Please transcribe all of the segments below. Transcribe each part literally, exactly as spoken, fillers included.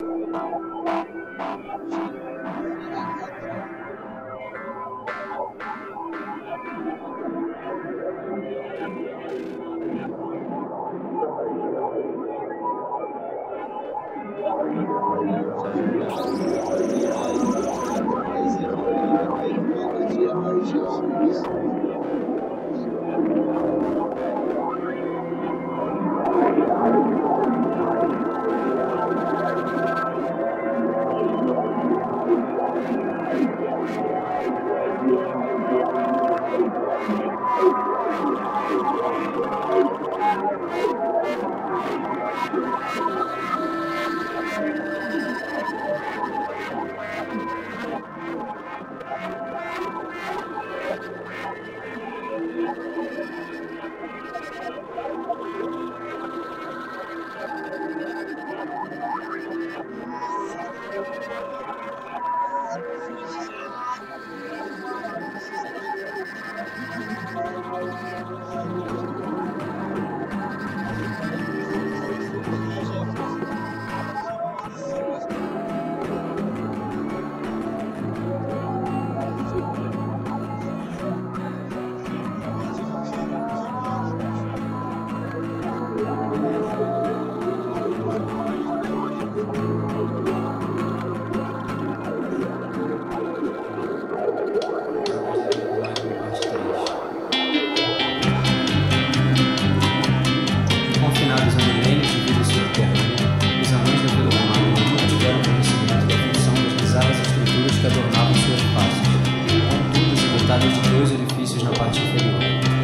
de dois orifícios na parte inferior.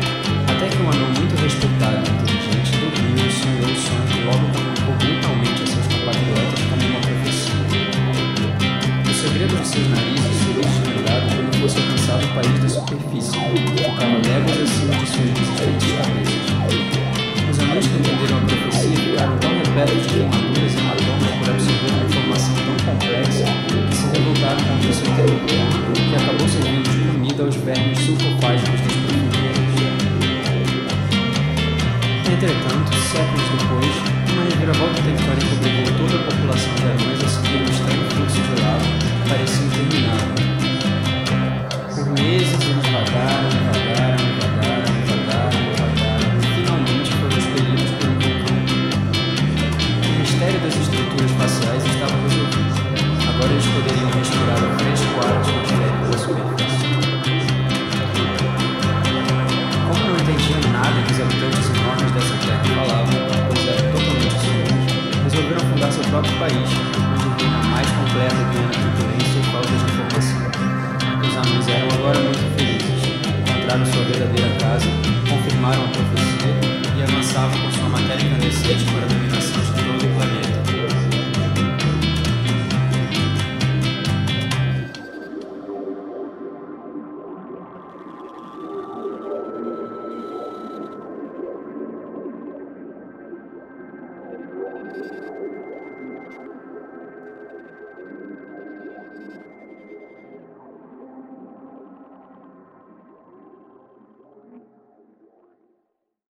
Até que um anão muito respeitado e inteligente dormiu e sonhou o sonho que logo comunicou brutalmente a seus compatriotas como uma profecia. O segredo de seus narizes seria desvendado quando fosse alcançado o país da superfície, que ficava léguas acima de suas resistentes cabeças. Os anões que entenderam a profecia ficaram tão repletos de queimaduras e hematomas por absorver uma informação tão complexa que se revoltaram contra seu interlocutor, que acabou servindo de comida aos vermes sulfofágicos das profundezas. Entretanto, séculos depois, uma reviravolta tectônica obrigou toda a população de anões a seguir um estranho fluxo de lava que parecia interminável. Por meses eles vagaram, vagaram, vagaram, vagaram, vagaram e finalmente foram expelidos por um vulcão. O mistério das estruturas faciais estava resolvido. Agora eles poderiam respirar o fresco ar atmosférico da superfície. Como não entendiam nada que os habitantes enormes dessa terra falavam, pois eram totalmente surdos, resolveram fundar seu próprio país, onde reina a mais completa e plena turbulência e falta de informação. Os anões eram agora muito felizes, encontraram sua verdadeira casa, confirmaram a profecia e avançavam com sua matéria incandescente para a dominação